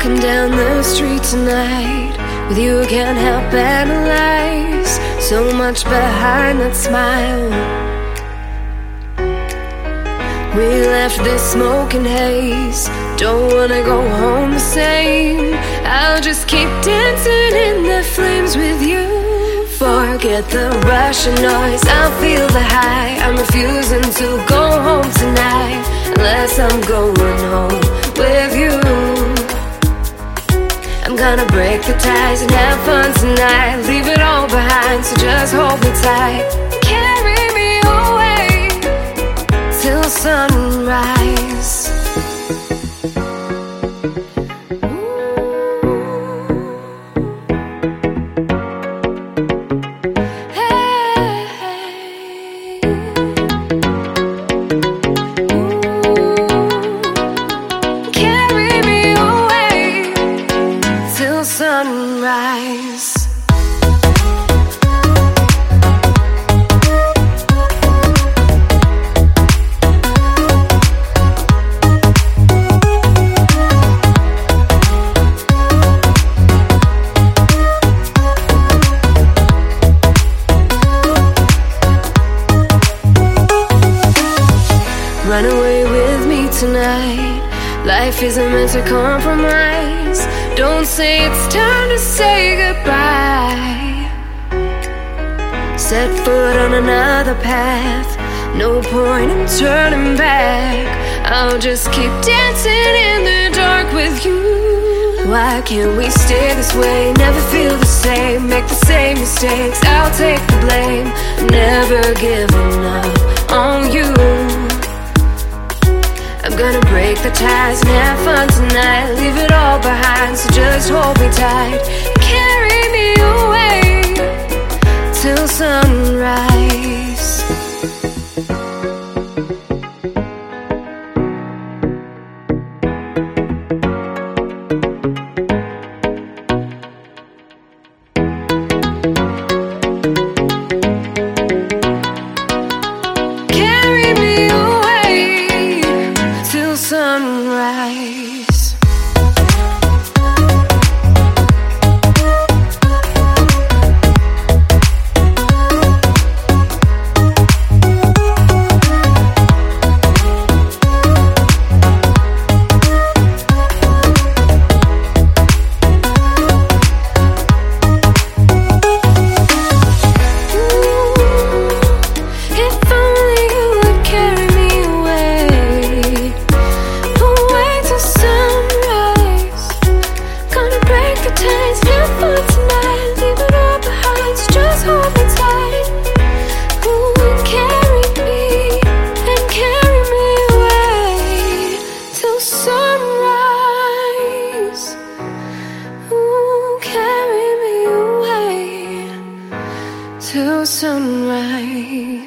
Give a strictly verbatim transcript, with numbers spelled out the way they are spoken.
Walking down the street tonight, with you I can't help analyze so much behind that smile. We left this smoke and haze, don't wanna go home the same. I'll just keep dancing in the flames with you. Forget the rush and noise, I'll feel the high. I'm refusing to go home tonight unless I'm going home with you. I'm gonna break the ties and have fun tonight, leave it all behind, so just hold me tight. Carry me away till sunrise. Sunrise. Run away with me tonight, life isn't meant to compromise. Don't say it's time to say goodbye. Set foot on another path, no point in turning back. I'll just keep dancing in the dark with you. Why can't we stay this way, never feel the same, make the same mistakes, I'll take the blame. I'm never giving up on you. I'm gonna break the ties and have fun tonight, leave it all behind, so just hold me tight. Carry me away till sunrise. Carry me away till sunrise. Till sunrise.